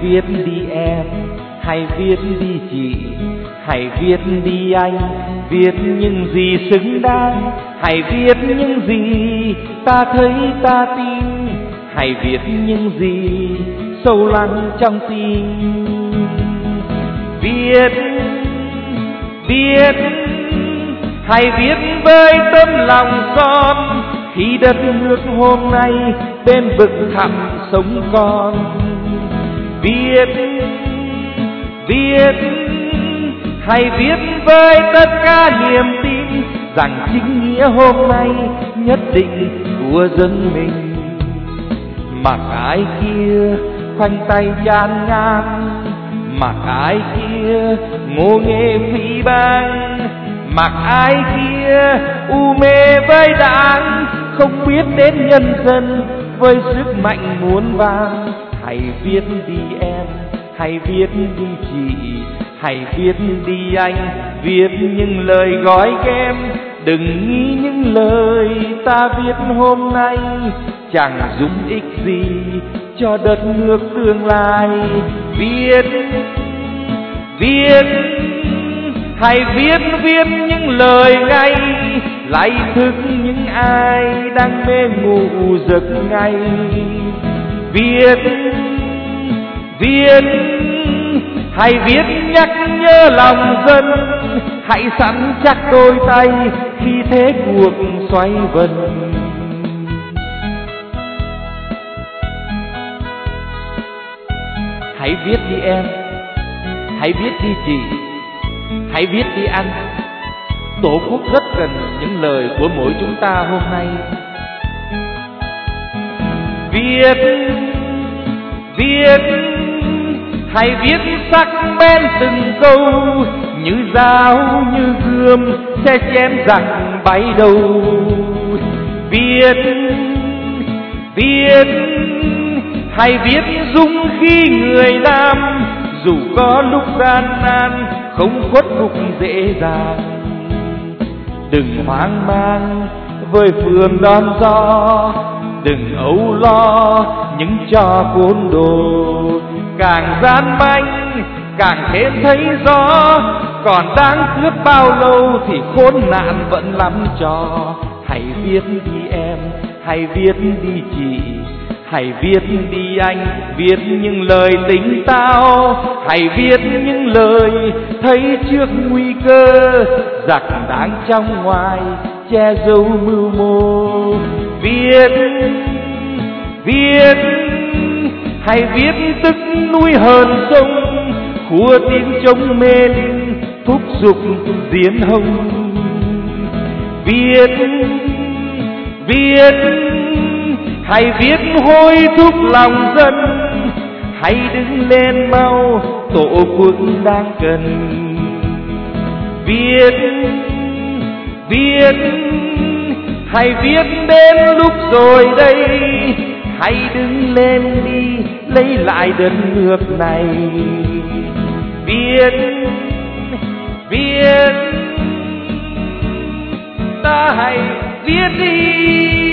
viết đi em, hãy viết đi chị, hãy viết đi anh, viết những gì xứng đáng, hãy viết những gì ta thấy ta tin, hãy viết những gì sâu lắng trong tim. Viết, viết, hãy viết với tấm lòng son, khi đất nước hôm nay bên vực thẳm sống còn. Viết, viết, hãy viết với tất cả niềm tin rằng chính nghĩa hôm nay nhất định của dân mình. Mặc ai kia khoanh tay chán ngán, mặc ai kia ngô nghê phỉ báng, mặc ai kia u mê với đảng, không biết đến nhân dân với sức mạnh muôn vàn. Hãy viết đi em, hãy viết đi chị, hãy viết đi anh, viết những lời gói ghém. Đừng nghĩ những lời ta viết hôm nay chẳng giúp ích gì cho đất nước tương lai. Viết, viết, hãy viết, viết những lời ngay lại thức những ai đang mê ngủ giấc ngay. Viết, viết, hãy viết nhắc nhớ lòng dân, hãy sẵn chắc đôi tay khi thế cuộc xoay vần. Hãy viết đi em, hãy viết đi chị, hãy viết đi anh. Tổ quốc rất cần những lời của mỗi chúng ta hôm nay. Viết, viết, hãy viết sắc bén từng câu, như dao như gươm sẽ chém giặc bay đầu. Viết, viết, hãy viết dũng khí người Nam, dù có lúc gian nan không khuất phục dễ dàng. Đừng hoang mang với phường đón gió, đừng âu lo những trò côn đồ. Càng gian manh càng thêm thấy rõ, còn đang cướp bao lâu thì khốn nạn vẫn lắm trò. Hãy viết đi em, hãy viết đi chị, hãy viết đi anh, viết những lời tỉnh táo. Hãy viết những lời thấy trước nguy cơ, giặc đang trong ngoài che giấu mưu mô. Viết, viết, hãy viết tức núi hờn sông, khua tiếng chống mê linh thúc giục diến hồng. Viết, viết, hãy viết hối thúc lòng dân, hãy đứng lên mau tổ quốc đang cần. Viết, viết, hãy viết đến lúc rồi đây, hãy đứng lên đi lấy lại đất nước này. Viết, viết, ta hãy viết đi.